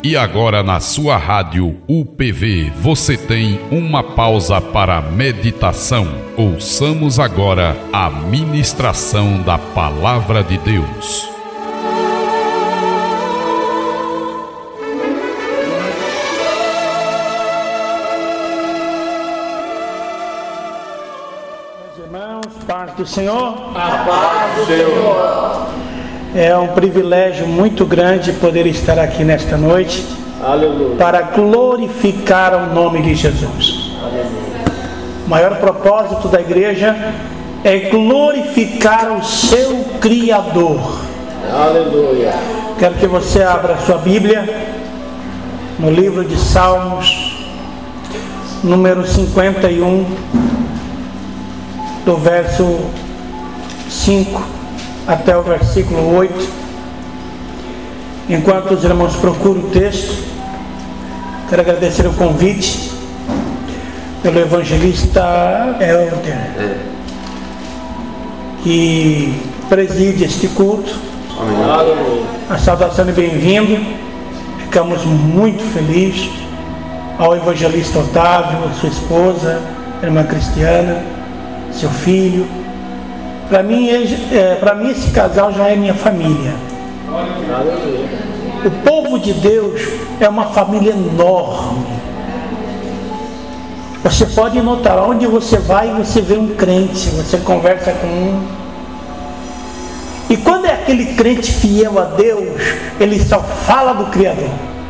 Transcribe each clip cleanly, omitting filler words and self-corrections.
E agora na sua rádio UPV você tem uma pausa para meditação. Ouçamos agora a ministração da Palavra de Deus. Meus irmãos, paz do Senhor. A paz do Senhor. É um privilégio muito grande poder estar aqui nesta noite. Aleluia. Para glorificar o nome de Jesus. Aleluia. O maior propósito da igreja é glorificar o seu Criador. Aleluia. Quero que você abra a sua Bíblia no livro de Salmos, número 51, do verso 5 até o versículo 8. Enquanto os irmãos procuram o texto, quero agradecer o convite pelo evangelista Helder, que preside este culto. Aleluia. A saudação de bem-vindo. Ficamos muito felizes ao evangelista Otávio, a sua esposa, a irmã Cristiana, seu filho. Para mim, esse casal já é minha família. O povo de Deus é uma família enorme. Você pode notar, onde você vai, você vê um crente, você conversa com um. E quando é aquele crente fiel a Deus, ele só fala do Criador.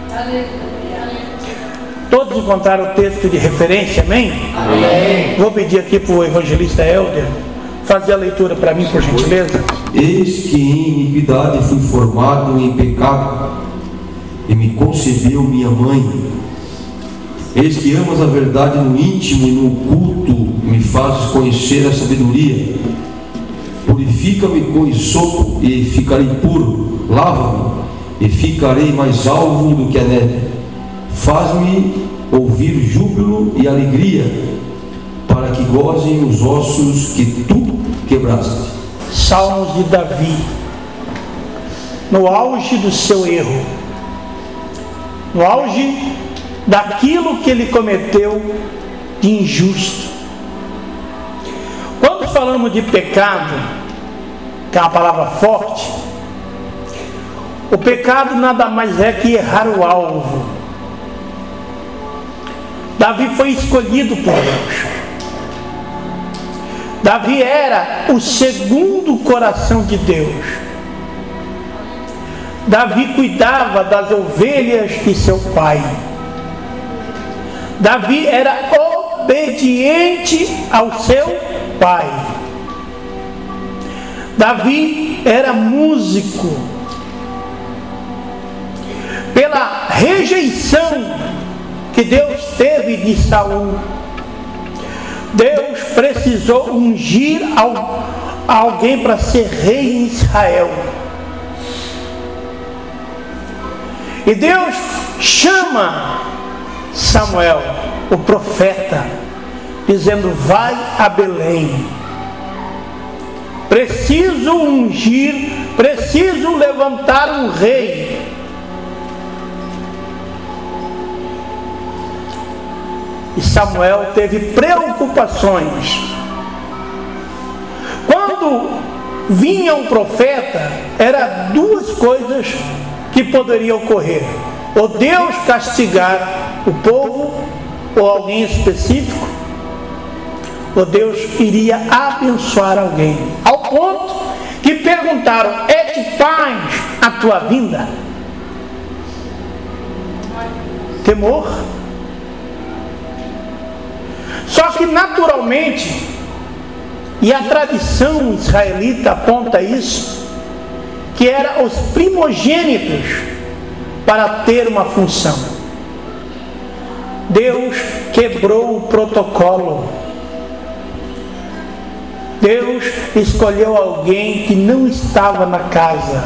Todos encontraram o texto de referência, amém? Amém. Vou pedir aqui para o evangelista Helder fazer a leitura para mim, por gentileza. Eis que em iniquidade fui formado em pecado, e me concebeu minha mãe. Eis que amas a verdade no íntimo e no oculto, me fazes conhecer a sabedoria. Purifica-me com hisopo e ficarei puro, lava-me e ficarei mais alvo do que a neve. Faz-me ouvir júbilo e alegria, para que gozem os ossos que tu quebraste. Salmos de Davi, no auge do seu erro, no auge daquilo que ele cometeu de injusto. Quando falamos de pecado, que é uma palavra forte, o pecado nada mais é que errar o alvo. Davi foi escolhido por Deus. Davi era o segundo coração de Deus. Davi cuidava das ovelhas de seu pai. Davi era obediente ao seu pai. Davi era músico. Pela rejeição que Deus teve de Saul, Deus precisou ungir alguém para ser rei em Israel. E Deus chama Samuel, o profeta, dizendo: vai a Belém. Preciso ungir, preciso levantar um rei. E Samuel teve preocupações. Quando vinha um profeta, eram duas coisas que poderiam ocorrer: ou Deus castigar o povo, ou alguém específico, ou Deus iria abençoar alguém. Ao ponto que perguntaram: é de paz a tua vinda? Temor. Só que naturalmente, e a tradição israelita aponta isso, que eram os primogênitos para ter uma função. Deus quebrou o protocolo. Deus escolheu alguém que não estava na casa.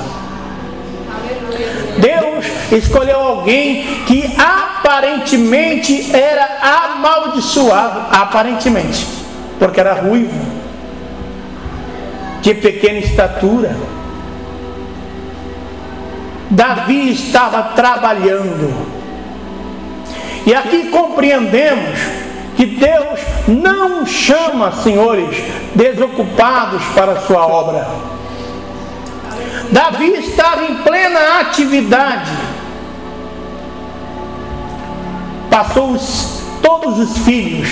Deus escolheu alguém que aparentemente era amaldiçoado, aparentemente, porque era ruivo, de pequena estatura. Davi estava trabalhando. E aqui compreendemos que Deus não chama, senhores, desocupados para a sua obra. Davi estava em plena atividade. Passou todos os filhos.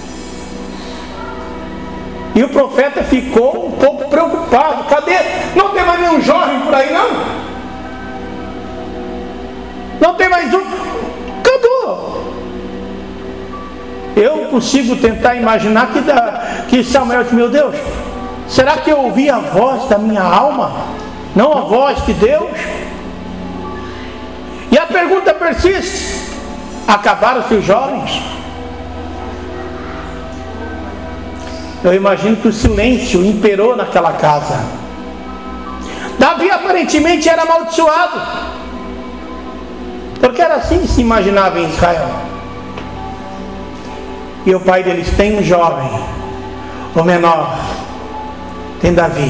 E o profeta ficou um pouco preocupado. Cadê? Não tem mais nenhum jovem por aí, não? Não tem mais um? Cadê? Eu consigo tentar imaginar que Samuel disse: meu Deus, será que eu ouvi a voz da minha alma? Não a voz de Deus? E a pergunta persiste: acabaram-se os jovens? Eu imagino que o silêncio imperou naquela casa. Davi aparentemente era amaldiçoado, porque era assim que se imaginava em Israel. E o pai deles tem um jovem, o menor, tem Davi.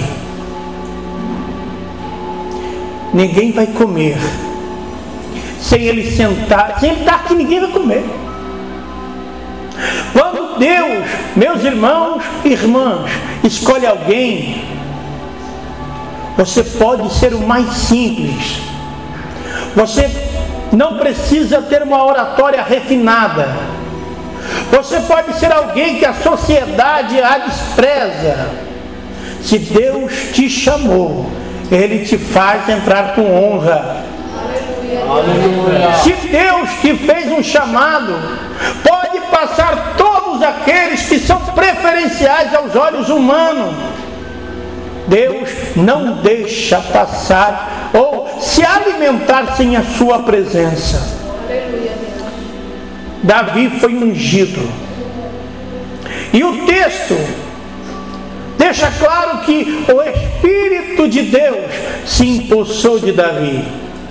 Ninguém vai comer sem ele sentar que ninguém vai comer. Quando Deus, meus irmãos e irmãs, escolhe alguém, você pode ser o mais simples. Você não precisa ter uma oratória refinada. Você pode ser alguém que a sociedade a despreza. Se Deus te chamou, Ele te faz entrar com honra. Aleluia. Se Deus te fez um chamado, pode passar todos aqueles que são preferenciais aos olhos humanos. Deus não deixa passar ou se alimentar sem a sua presença. Davi foi ungido. E o texto deixa claro que o Espírito de Deus se empossou de Davi.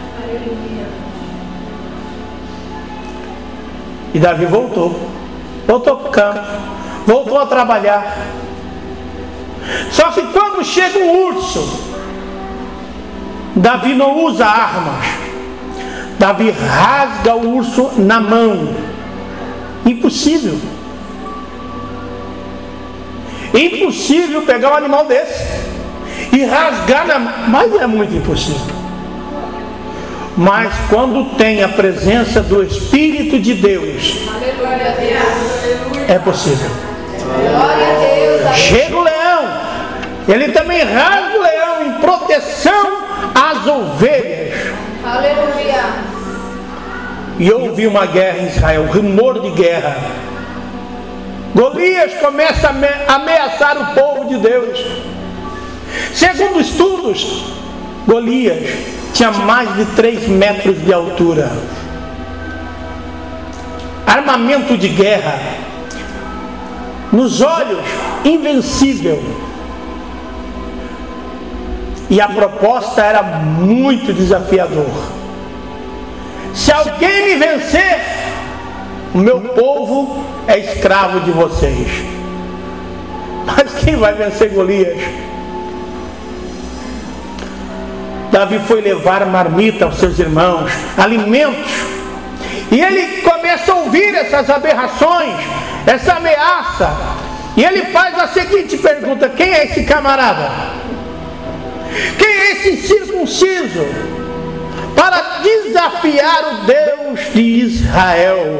E Davi voltou para o campo, voltou a trabalhar. Só que quando chega um urso, Davi não usa armas. Davi rasga o urso na mão. Impossível. Impossível pegar um animal desse e rasgar na mão. Mas é muito impossível. Mas quando tem a presença do Espírito de Deus, é possível. Chega o leão, ele também rasga o leão em proteção às ovelhas. Aleluia. E houve uma guerra em Israel, rumor de guerra. Golias começa a ameaçar o povo de Deus. Segundo estudos, Golias tinha mais de 3 metros de altura. Armamento de guerra. Nos olhos, invencível. E a proposta era muito desafiadora. Se alguém me vencer, o meu povo é escravo de vocês. Mas quem vai vencer Golias? Davi foi levar marmita aos seus irmãos, alimentos. E ele começa a ouvir essas aberrações, essa ameaça. E ele faz a seguinte pergunta: quem é esse camarada? Quem é esse incircunciso para desafiar o Deus de Israel?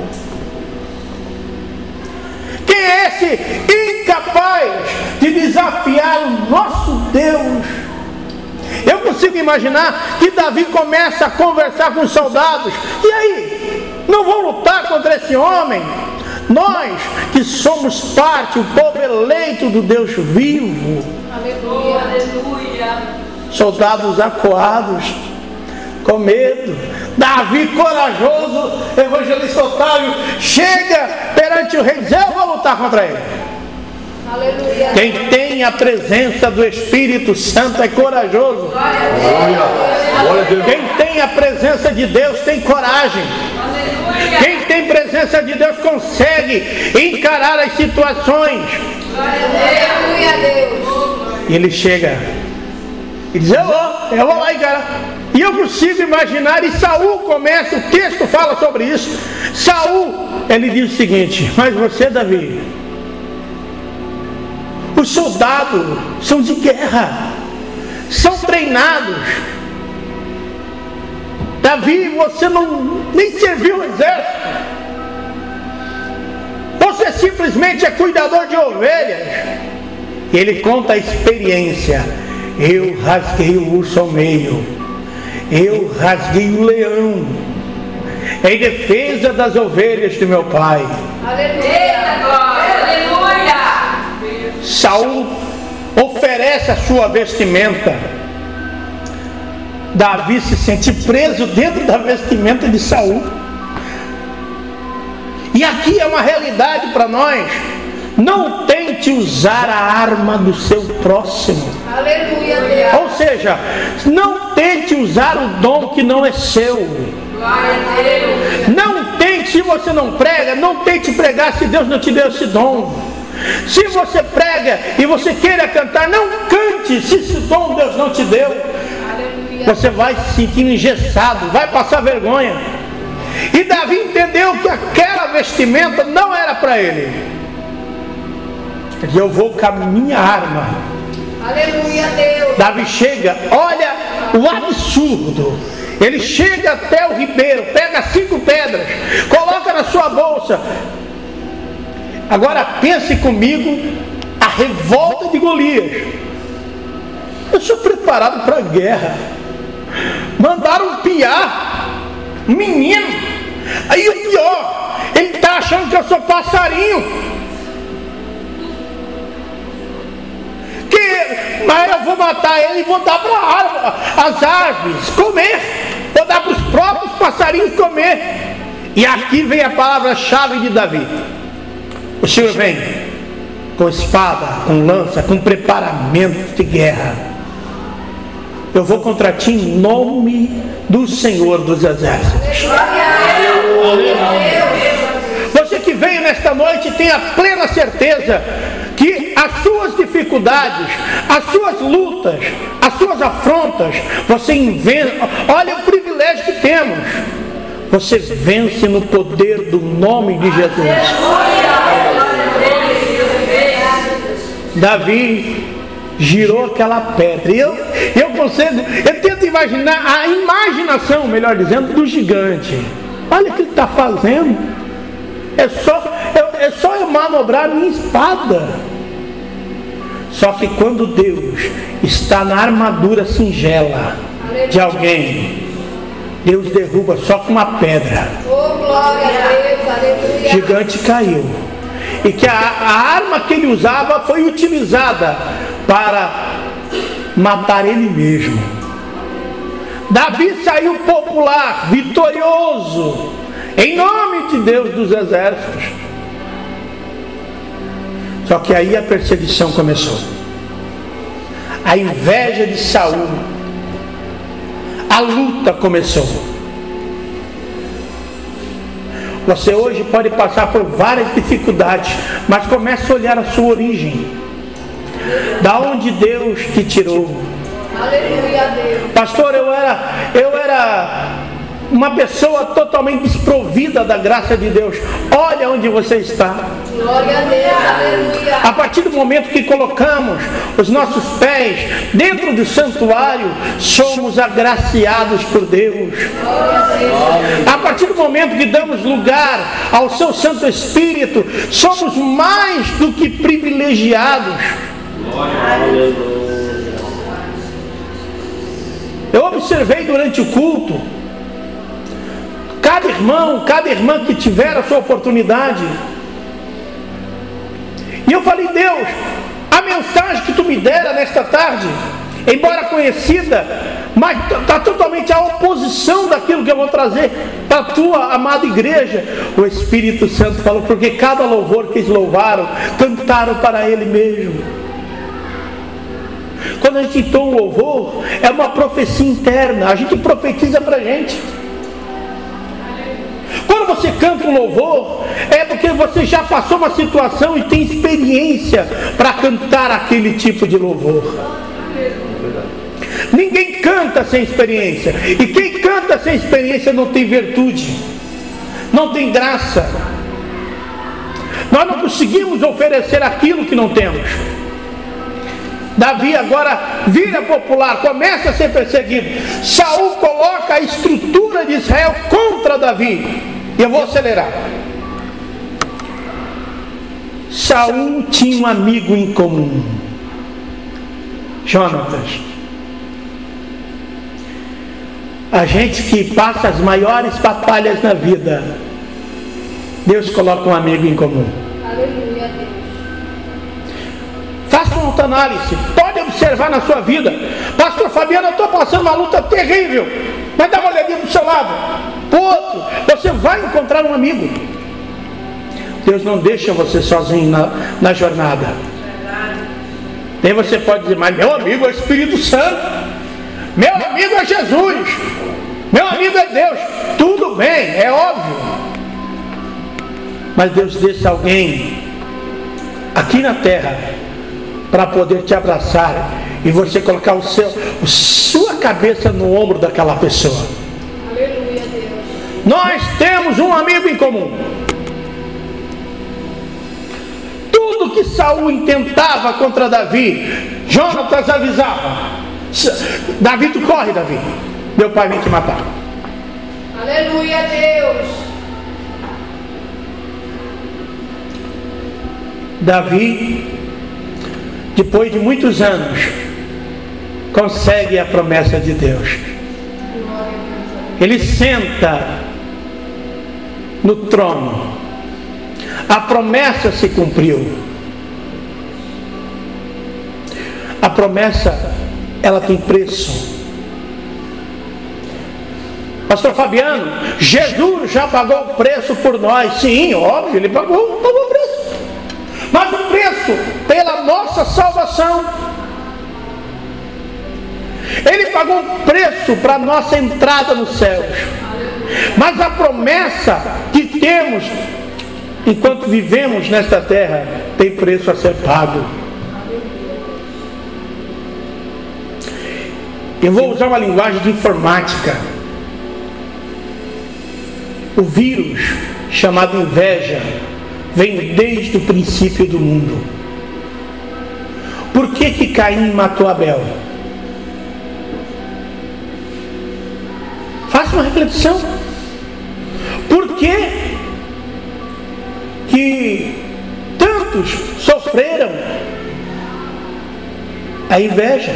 Quem é esse incapaz de desafiar o nosso Deus? Eu consigo imaginar que Davi começa a conversar com os soldados. E aí? Não vão lutar contra esse homem? Nós que somos parte, o povo eleito do Deus vivo. Aleluia. Soldados acuados, com medo. Davi corajoso, evangelista Otávio, chega perante o rei, eu vou lutar contra ele. Aleluia. Quem tem a presença do Espírito Santo é corajoso. Aleluia. Quem tem a presença de Deus tem coragem. Aleluia. Quem tem presença de Deus consegue encarar as situações. Aleluia. E ele chega e diz: eu vou lá encarar. E eu consigo imaginar, e Saul começa, o texto fala sobre isso. Saul, ele diz o seguinte: mas você, Davi, os soldados são de guerra, são treinados. Davi, você nem serviu o exército, você simplesmente é cuidador de ovelhas. E ele conta a experiência: eu rasguei o urso ao meio, eu rasguei o leão, em defesa das ovelhas do meu pai. Aleluia! Saul oferece a sua vestimenta. Davi se sente preso dentro da vestimenta de Saul. E aqui é uma realidade para nós: não tente usar a arma do seu próximo. Aleluia, Deus. Ou seja, não tente usar o dom que não é seu. Glória a Deus. Não tente, se você não prega, não tente pregar se Deus não te deu esse dom. Se você prega e você queira cantar, não cante se esse dom Deus não te deu. Aleluia. Você vai se sentir engessado, vai passar vergonha. E Davi entendeu que aquela vestimenta não era para ele. Ele disse: eu vou com a minha arma. Aleluia, Deus. Davi chega, olha o absurdo. Ele chega até o ribeiro, pega 5 pedras, coloca na sua bolsa. Agora pense comigo a revolta de Golias. Eu sou preparado para a guerra. Mandaram piar um menino. Aí o pior, ele está achando que eu sou passarinho. Mas eu vou matar ele e vou dar para as árvores comer. Vou dar para os próprios passarinhos comer. E aqui vem a palavra-chave de Davi. O Senhor vem com espada, com lança, com preparamento de guerra. Eu vou contra ti em nome do Senhor dos Exércitos. Você que veio nesta noite tenha plena certeza que as suas dificuldades, as suas lutas, as suas afrontas, você inventa. Olha o privilégio que temos. Você vence no poder do nome de Jesus. Davi girou aquela pedra. E eu tento imaginar a imaginação, melhor dizendo, do gigante. Olha o que ele está fazendo. É só eu manobrar a minha espada. Só que quando Deus está na armadura singela de alguém, Deus derruba só com uma pedra. Oh, glória a Deus, aleluia. O gigante caiu. E que a arma que ele usava foi utilizada para matar ele mesmo. Davi saiu popular, vitorioso, em nome de Deus dos exércitos. Só que aí a perseguição começou. A inveja de Saul. A luta começou. Você hoje pode passar por várias dificuldades, mas comece a olhar a sua origem. Da onde Deus te tirou. Aleluia, Deus. Pastor, eu era uma pessoa totalmente desprovida da graça de Deus. Olha onde você está. Glória a Deus, aleluia. A partir do momento que colocamos os nossos pés dentro do santuário, somos agraciados por Deus. A partir do momento que damos lugar ao seu Santo Espírito, somos mais do que privilegiados. Eu observei durante o culto, cada irmão, cada irmã que tiver a sua oportunidade, e eu falei: Deus, a mensagem que tu me dera nesta tarde, embora conhecida, mas está totalmente à oposição daquilo que eu vou trazer para a tua amada igreja. O Espírito Santo falou: porque cada louvor que eles louvaram, cantaram para Ele mesmo. Quando a gente entoa um louvor, é uma profecia interna, a gente profetiza para a gente. Quando você canta um louvor, é porque você já passou uma situação e tem experiência para cantar aquele tipo de louvor. Ninguém canta sem experiência. E quem canta sem experiência não tem virtude, não tem graça. Nós não conseguimos oferecer aquilo que não temos. Davi agora vira popular, começa a ser perseguido. Saul coloca a estrutura de Israel contra Davi. E eu vou acelerar. Saul tinha um amigo em comum, Jonatas. A gente que passa as maiores batalhas na vida, Deus coloca um amigo em comum. Aleluia, Deus. Faça uma autoanálise, pode observar na sua vida. Pastor Fabiano, eu estou passando uma luta terrível, mas dá uma olhadinha para o seu lado, para o outro, você vai encontrar um amigo. Deus não deixa você sozinho na jornada. Daí você pode dizer, mas meu amigo é o Espírito Santo, meu amigo é Jesus, meu amigo é Deus. Tudo bem, é óbvio, mas Deus deixa alguém aqui na terra para poder te abraçar e você colocar sua cabeça no ombro daquela pessoa. Aleluia, Deus. Nós temos um amigo em comum. Tudo que Saul intentava contra Davi, Jonatas avisava: Davi, tu corre, Davi, meu pai vem te matar. Aleluia, Deus. Davi, depois de muitos anos, consegue a promessa de Deus. Ele senta no trono. A promessa se cumpriu. A promessa, ela tem preço. Pastor Fabiano, Jesus já pagou o preço por nós. Sim, óbvio, ele pagou o preço. Mas o preço pela nossa salvação. Ele pagou um preço para a nossa entrada nos céus. Mas a promessa que temos enquanto vivemos nesta terra tem preço a ser pago. Eu vou usar uma linguagem de informática. O vírus chamado inveja vem desde o princípio do mundo. Por que Caim matou Abel? Faça uma reflexão. Por que tantos sofreram a inveja?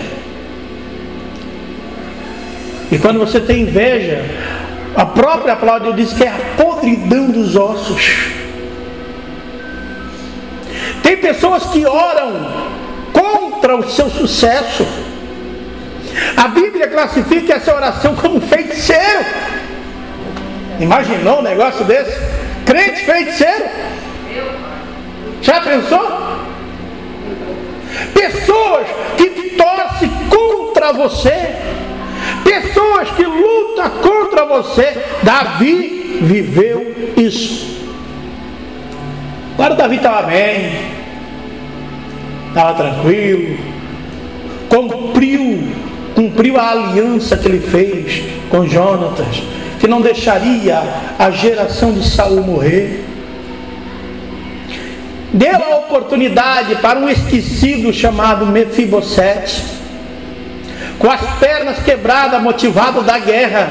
E quando você tem inveja, a própria palavra diz que é a podridão dos ossos. Tem pessoas que oram contra o seu sucesso. A Bíblia classifica essa oração como feiticeiro. Imaginou um negócio desse? Crente feiticeiro? Já pensou? Pessoas que torcem contra você, pessoas que lutam contra você. Davi viveu isso. Agora Davi estava bem, estava tranquilo, cumpriu a aliança que ele fez com Jonatas, que não deixaria a geração de Saul morrer. Deu a oportunidade para um esquecido chamado Mefibosete, com as pernas quebradas, motivado da guerra,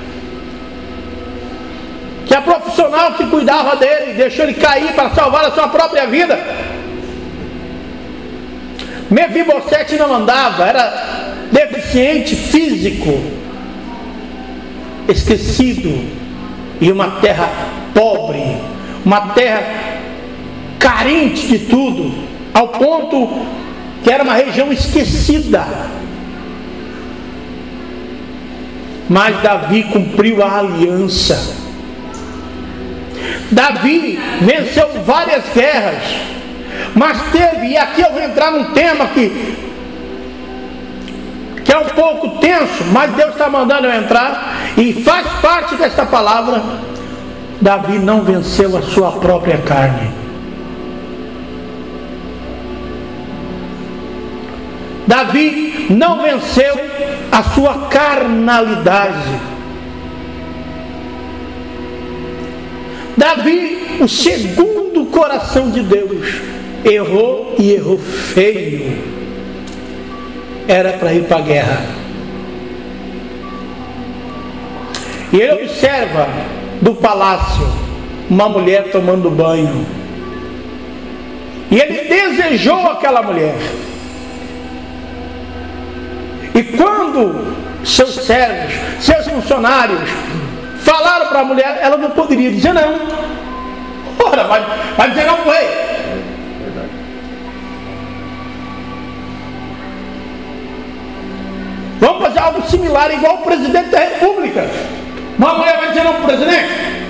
que a profissional que cuidava dele deixou ele cair para salvar a sua própria vida. Mefibosete não andava, era deficiente físico, esquecido, e uma terra pobre, uma terra carente de tudo, ao ponto que era uma região esquecida. Mas Davi cumpriu a aliança. Davi venceu várias guerras, mas teve, e aqui eu vou entrar num tema que é um pouco tenso, mas Deus está mandando eu entrar, e faz parte desta palavra. Davi não venceu a sua própria carne. Davi não venceu a sua carnalidade. Davi, o segundo coração de Deus, errou e errou feio. Era para ir para a guerra. E ele observa do palácio uma mulher tomando banho. E ele desejou aquela mulher. E quando seus servos, seus funcionários falaram para a mulher, ela não poderia dizer não. Ora, vai dizer não para o rei. Vamos fazer algo similar, igual o presidente da república. Uma mulher vai dizer não para o presidente?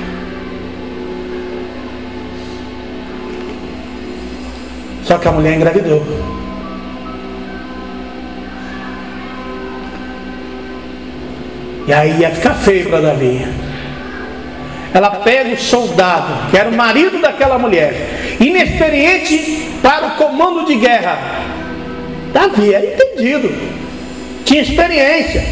Só que a mulher engravidou. E aí ia ficar feio para Davi. Ela pega o soldado, que era o marido daquela mulher, inexperiente para o comando de guerra. Davi era entendido, tinha experiência.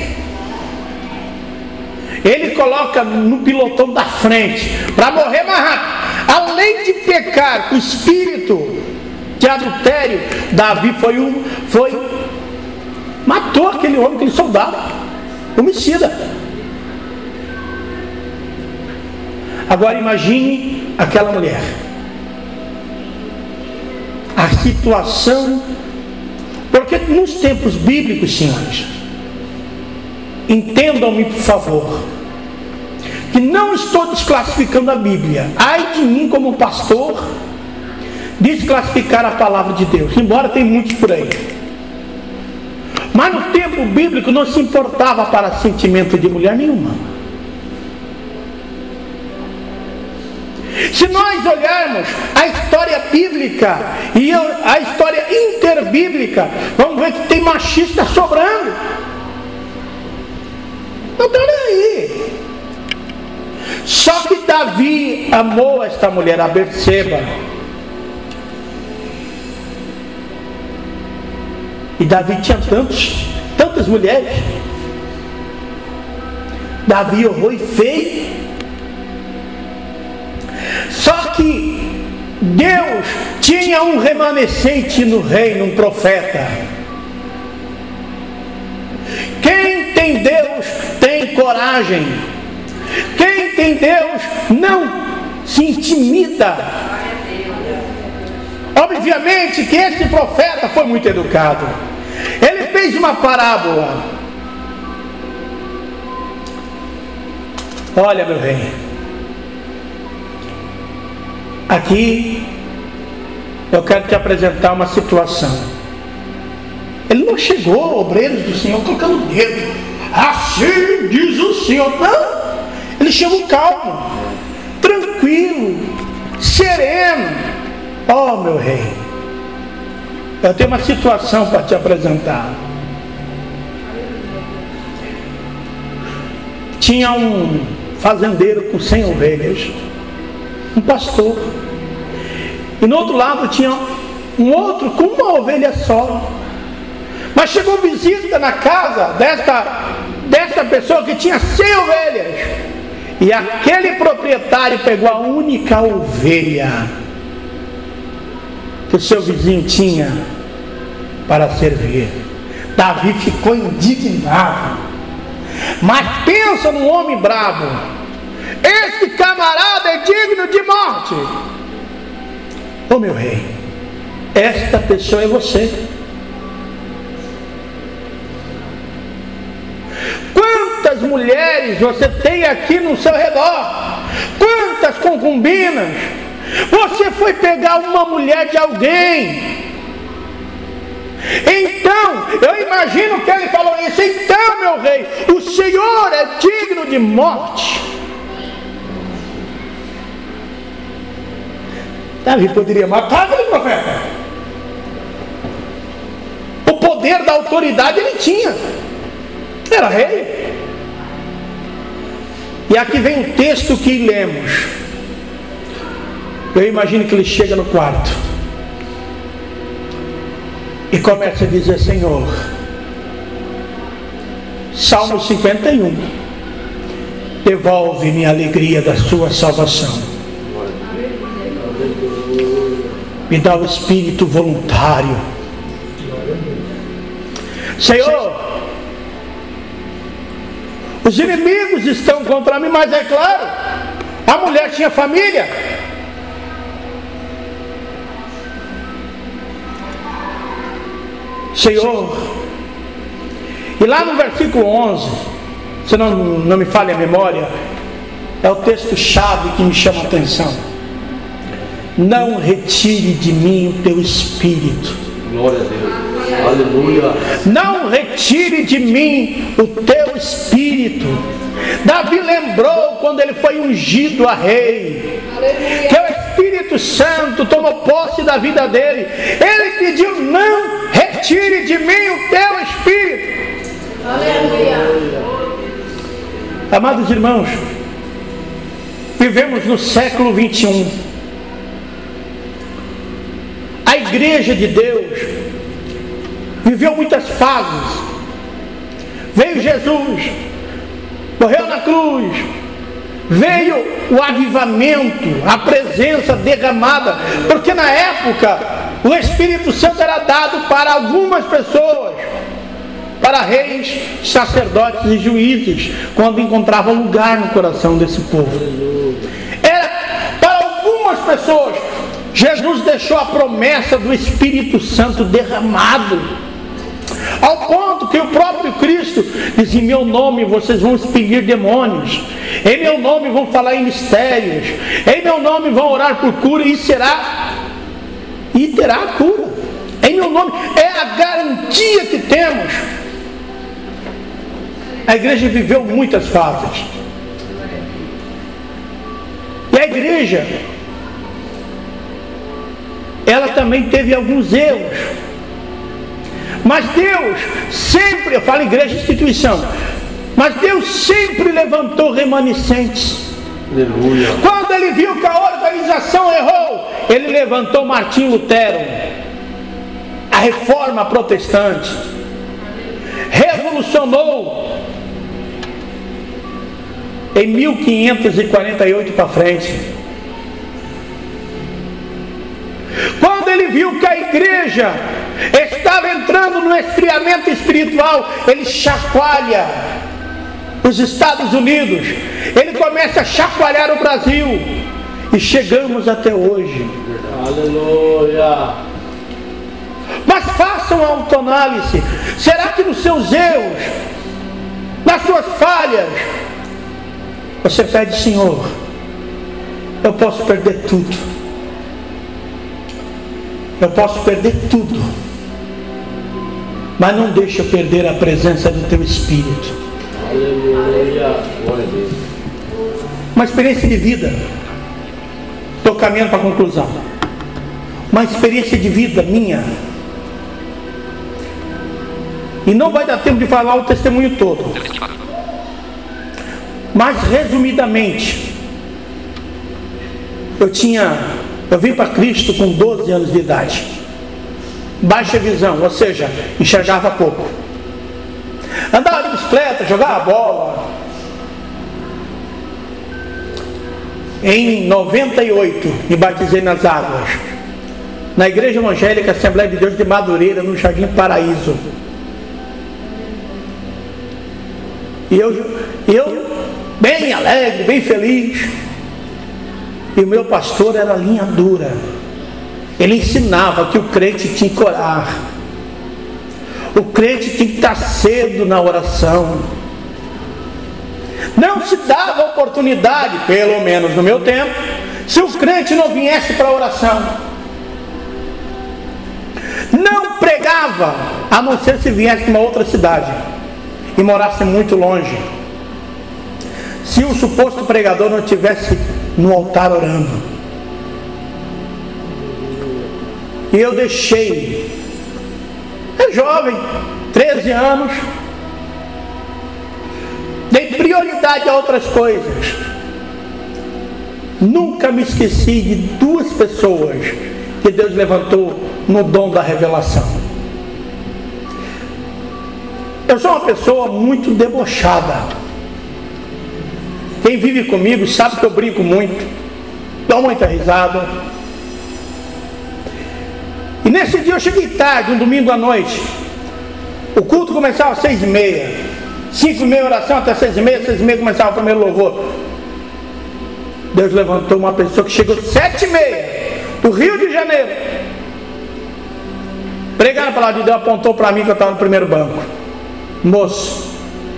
Ele coloca no pilotão da frente para morrer mais rápido. Além de pecar com o espírito de adultério, Davi matou aquele homem, aquele soldado, homicida. Agora imagine aquela mulher, a situação, porque nos tempos bíblicos, senhores, entendam-me por favor, que não estou desclassificando a Bíblia. Ai de mim como pastor desclassificar a palavra de Deus, embora tem muitos por aí. Mas no tempo bíblico não se importava para sentimento de mulher nenhuma. Se nós olharmos a história bíblica e a história interbíblica, vamos ver que tem machista sobrando. Não está nem aí. Só que Davi amou esta mulher, a Betseba. E Davi tinha tantas mulheres. Davi errou e feio. Só que Deus tinha um remanescente no reino, um profeta. Quem tem Deus tem coragem. Quem tem Deus não se intimida. Obviamente que esse profeta foi muito educado. Ele fez uma parábola. Olha, meu rei, aqui eu quero te apresentar uma situação. Ele não chegou, obreiros do Senhor, colocando o dedo. Assim diz o Senhor. Não, ele chegou calmo, tranquilo, sereno. Oh, meu rei, eu tenho uma situação para te apresentar. Tinha um fazendeiro com 100 ovelhas, um pastor, e no outro lado tinha um outro com uma ovelha só. Mas chegou visita na casa desta pessoa que tinha 100 ovelhas, e aquele proprietário pegou a única ovelha que o seu vizinho tinha para servir. Davi ficou indignado. Mas pensa num homem bravo. Esse camarada é digno de morte. Ô meu rei, esta pessoa é você. Quantas mulheres você tem aqui no seu redor? Quantas concubinas? Você foi pegar uma mulher de alguém. Então, eu imagino que ele falou isso. Então, meu rei, o Senhor é digno de morte. Davi poderia matar aquele profeta. O poder da autoridade ele tinha. Era rei. E aqui vem o texto que lemos. Eu imagino que ele chega no quarto e começa a dizer: Senhor, Salmo 51. Devolve-me a alegria da sua salvação. Me dá o espírito voluntário. Senhor, os inimigos estão contra mim, mas é claro, a mulher tinha família. Senhor, e lá no versículo 11, se não me falha a memória, é o texto-chave que me chama a atenção. Não retire de mim o teu espírito. Glória a Deus. Aleluia. Não retire de mim o teu espírito. Davi lembrou quando ele foi ungido a rei, que o Espírito Santo tomou posse da vida dele. Ele pediu: não retire de mim o teu espírito. Aleluia. Amados irmãos, vivemos no século 21. A igreja de Deus viveu muitas fases. Veio Jesus, morreu na cruz, veio o avivamento, a presença derramada, porque na época o Espírito Santo era dado para algumas pessoas, para reis, sacerdotes e juízes, quando encontrava lugar no coração desse povo. Era para algumas pessoas. Jesus deixou a promessa do Espírito Santo derramado, ao ponto que o próprio Cristo diz: em meu nome vocês vão expelir demônios, em meu nome vão falar em mistérios, em meu nome vão orar por cura, e terá a cura. Em meu nome é a garantia que temos. A igreja viveu muitas fases, e a igreja, ela também teve alguns erros, mas Deus sempre, eu falo igreja instituição, mas Deus sempre levantou remanescentes. Aleluia. Quando ele viu que a organização errou, ele levantou Martinho Lutero, a reforma protestante, revolucionou em 1548 para frente. Quando ele viu que a igreja estava entrando no esfriamento espiritual, ele chacoalha os Estados Unidos, ele começa a chacoalhar o Brasil, e chegamos até hoje. Aleluia. Mas façam uma autoanálise. Será que nos seus erros, nas suas falhas, você pede: Senhor, eu posso perder tudo, eu posso perder tudo, mas não deixa eu perder a presença do teu Espírito. Aleluia. Glória a Deus. Uma experiência de vida, estou caminhando para a conclusão. Uma experiência de vida minha, e não vai dar tempo de falar o testemunho todo, mas resumidamente, eu vim para Cristo com 12 anos de idade, baixa visão, ou seja, enxergava pouco, andava de bicicleta, jogava bola. Em 98 me batizei nas águas, na Igreja Evangélica Assembleia de Deus de Madureira, no Jardim Paraíso. E eu bem alegre, bem feliz. E o meu pastor era linha dura. Ele ensinava que o crente tinha que orar, o crente tinha que estar cedo na oração. Não se dava oportunidade, pelo menos no meu tempo, se o crente não viesse para a oração. Não pregava, a não ser se viesse de uma outra cidade e morasse muito longe, se o suposto pregador não estivesse no altar orando. E eu deixei, jovem, 13 anos, dei prioridade a outras coisas. Nunca me esqueci de duas pessoas que Deus levantou no dom da revelação. Eu sou uma pessoa muito debochada. Quem vive comigo sabe que eu brinco muito, dou muita risada. E nesse dia eu cheguei tarde, um domingo à noite. O culto começava às 6h30, 5h30 oração até 6h30, 6h30 começava o primeiro louvor. Deus levantou uma pessoa que chegou às 7h30 do Rio de Janeiro, pregando a palavra de Deus, apontou para mim que eu estava no primeiro banco. Moço,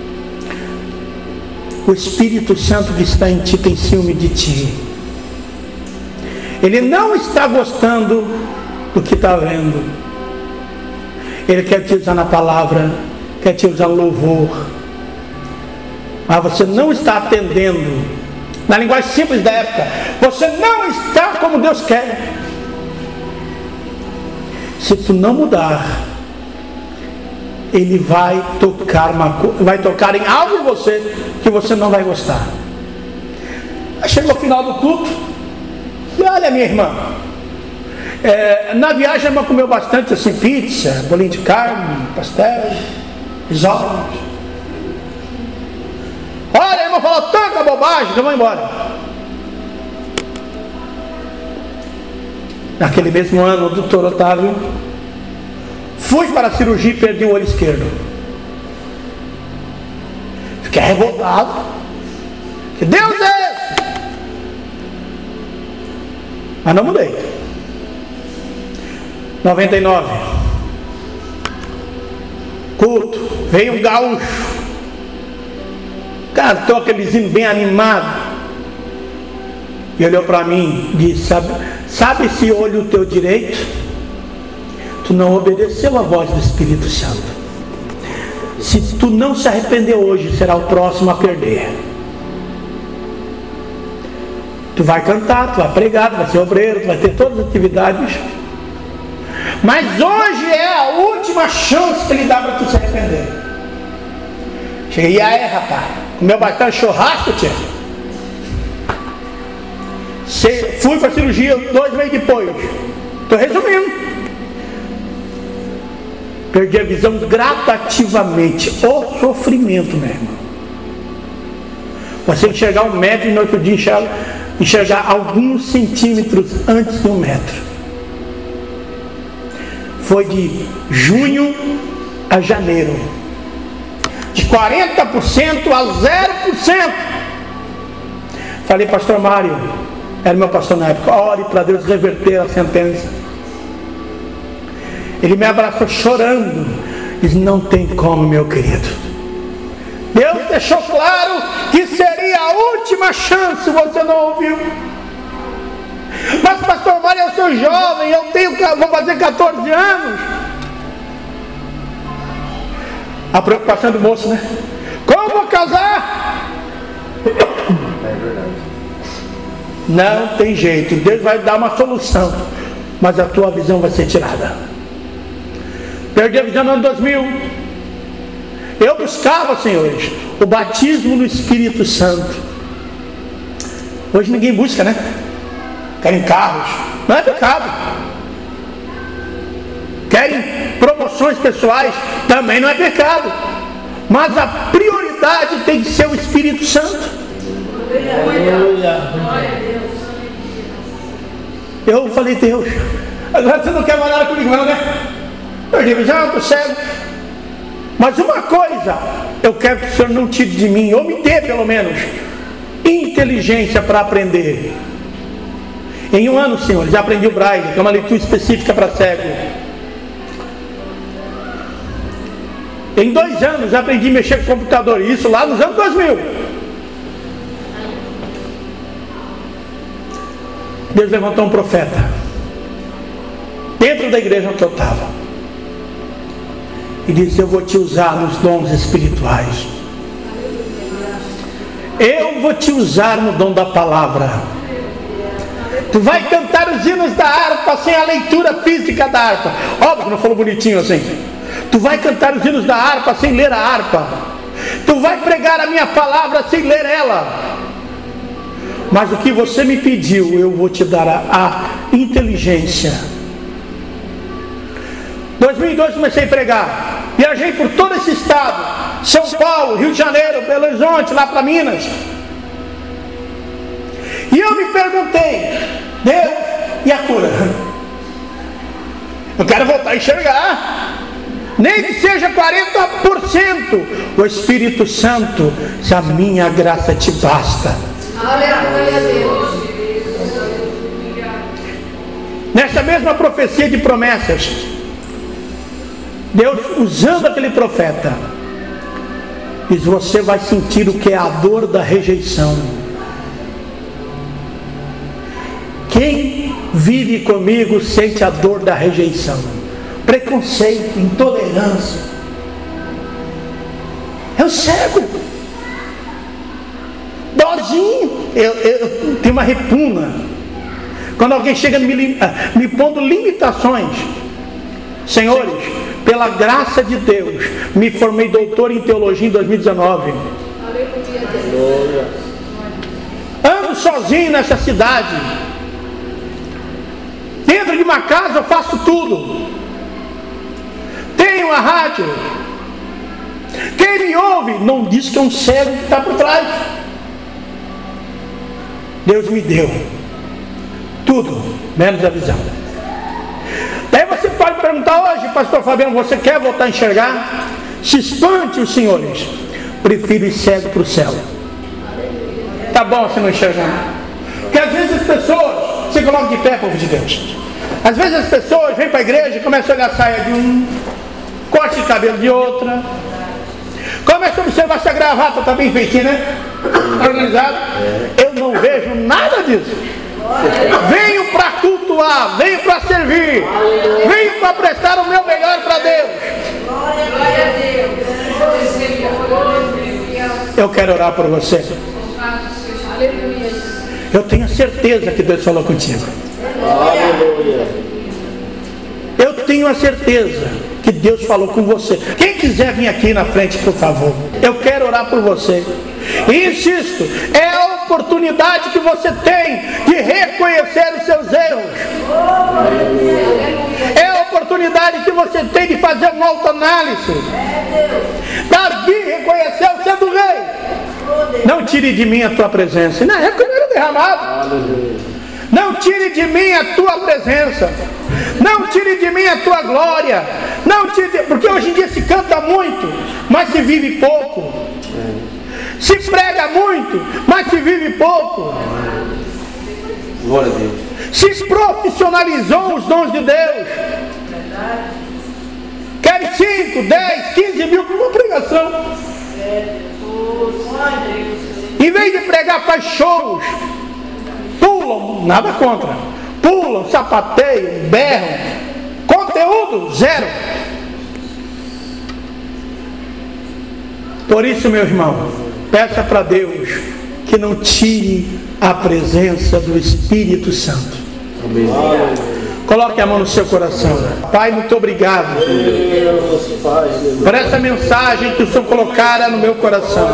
o Espírito Santo que está em ti tem ciúme de ti. Ele não está gostando do que está vendo. Ele quer te usar na palavra, quer te usar no louvor, mas você não está atendendo. Na linguagem simples da época, você não está como Deus quer. Se tu não mudar, Ele vai tocar em algo em você que você não vai gostar. Aí chegou o final do culto e olha, minha irmã, na viagem a irmã comeu bastante assim, pizza, bolinho de carne, pastel, risotos. Olha, a irmã falou tanta bobagem que eu vou embora. Naquele mesmo ano, o doutor Otávio, fui para a cirurgia e perdi o olho esquerdo. Fiquei revoltado. Que Deus é esse? Mas não mudei. 99. Culto. Veio um gaúcho. Cantou aquele hino bem animado. E olhou para mim e disse: sabe esse olho teu direito? Tu não obedeceu a voz do Espírito Santo. Se tu não se arrepender hoje, será o próximo a perder. Tu vai cantar, tu vai pregar, tu vai ser obreiro, tu vai ter todas as atividades, mas hoje é a última chance que ele dá para tu se arrepender. Cheguei, e aí, rapaz, comeu bastante churrasco, tia? Fui para a cirurgia 2 meses depois. Estou resumindo. Perdi a visão gradativamente. O sofrimento, meu irmão. Você enxergar 1 metro e no outro dia enxergar alguns centímetros antes de 1 metro. Foi de junho a janeiro. De 40% a 0%. Falei, pastor Mário, era meu pastor na época, ore para Deus reverter a sentença. Ele me abraçou chorando. Disse: não tem como, meu querido. Deus deixou claro que seria a última chance, você não ouviu. Mas pastor Mário, eu sou jovem, vou fazer 14 anos. A preocupação do moço, né? Como vou casar? É verdade. Não tem jeito, Deus vai dar uma solução, mas a tua visão vai ser tirada. Perdi a visão no ano 2000. Eu buscava, senhores, o batismo no Espírito Santo. Hoje ninguém busca, né? Querem carros, não é pecado. Querem promoções pessoais, também não é pecado. Mas a prioridade tem que ser o Espírito Santo. Eu falei: Deus, agora você não quer falar comigo não, né? Eu digo: já estou cego. Mas uma coisa eu quero que o Senhor não tire de mim, ou me dê pelo menos inteligência para aprender. Em 1 ano, senhores, já aprendi o Braille, que é uma leitura específica para cego. Em 2 anos já aprendi a mexer com computador, isso lá nos anos 2000. Deus levantou um profeta dentro da igreja onde eu estava e disse: eu vou te usar nos dons espirituais. Eu vou te usar no dom da palavra. Tu vai cantar os hinos da harpa sem a leitura física da harpa. Óbvio que não falou bonitinho assim. Tu vai cantar os hinos da harpa sem ler a harpa. Tu vai pregar a minha palavra sem ler ela. Mas o que você me pediu, eu vou te dar a inteligência 2002 comecei a pregar. Viajei por todo esse estado. São Paulo, Rio de Janeiro, Belo Horizonte, lá para Minas. E eu me perguntei, Deus, e a cura? Eu quero voltar a enxergar. Nem que seja 40%. O Espírito Santo, se a minha graça te basta. Aleluia, Deus. Nessa mesma profecia de promessas, Deus, usando aquele profeta, diz: você vai sentir o que é a dor da rejeição. Quem vive comigo sente a dor da rejeição, preconceito, intolerância. Eu cego, dozinho, eu tenho uma repugna quando alguém chega me pondo limitações. Senhores, pela graça de Deus, me formei doutor em teologia em 2019. Ando sozinho nessa cidade. Dentro de uma casa eu faço tudo. Tenho a rádio. Quem me ouve não diz que é um cego que está por trás. Deus me deu tudo, menos a visão. Daí você pode perguntar hoje, pastor Fabiano, você quer voltar a enxergar? Se espante os senhores. Prefiro ir cego para o céu. Tá bom se não enxergar. Porque às vezes as pessoas, se colocam de pé, povo de Deus. Às vezes as pessoas vêm para a igreja e começam a olhar a saia de um, corte de cabelo de outra. Começa a observar se a gravata está bem feitinha, né? Organizada. Eu não vejo nada disso. Venho para cultuar, venho para servir, venho para prestar o meu melhor para Deus. Eu quero orar por você. Eu tenho certeza que Deus falou contigo. Eu tenho a certeza que Deus falou com você. Quem quiser vir aqui na frente, por favor. Eu quero orar por você. E insisto, é a oportunidade que você tem de reconhecer os seus erros. É a oportunidade que você tem de fazer uma autoanálise. Davi reconheceu sendo rei. Não tire de mim a tua presença. Na época não era derramado. Não tire de mim a tua presença. Não tire de mim a tua glória. Não tire de... Porque hoje em dia se canta muito, mas se vive pouco. Se prega muito, mas se vive pouco. Glória a Deus. Se profissionalizou os dons de Deus. Querem 5, 10, 15 mil por uma pregação. Em vez de pregar, faz shows. Pulam, nada contra. Pulam, sapateiam, berram. Conteúdo, zero. Por isso, meu irmão, peça para Deus que não tire a presença do Espírito Santo. Amém. Coloque a mão no seu coração. Pai, muito obrigado por essa mensagem que o Senhor colocara no meu coração,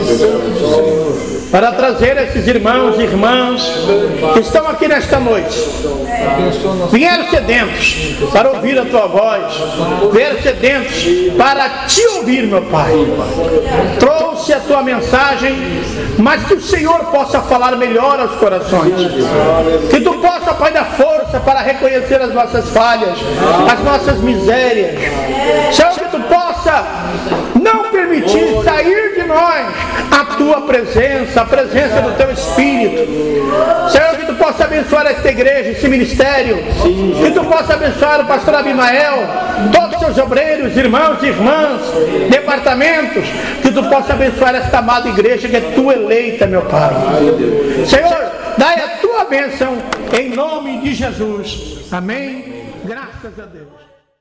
para trazer esses irmãos e irmãs que estão aqui nesta noite. Vieram sedentos para ouvir a tua voz, vieram sedentos para te ouvir, meu Pai. Trouxe a tua mensagem, mas que o Senhor possa falar melhor aos corações. Que tu possa, Pai, dar força para reconhecer as nossas falhas, as nossas misérias. Senhor, que tu possa não permitir sair de nós a tua presença, a presença do teu Espírito. Senhor, que tu possa abençoar esta igreja, esse ministério. Que tu possa abençoar o pastor Abimael, todos os seus obreiros, irmãos e irmãs, departamentos. Que tu possa abençoar esta amada igreja que é tua eleita, meu Pai. Senhor, dai a tua bênção em nome de Jesus. Amém. Graças a Deus.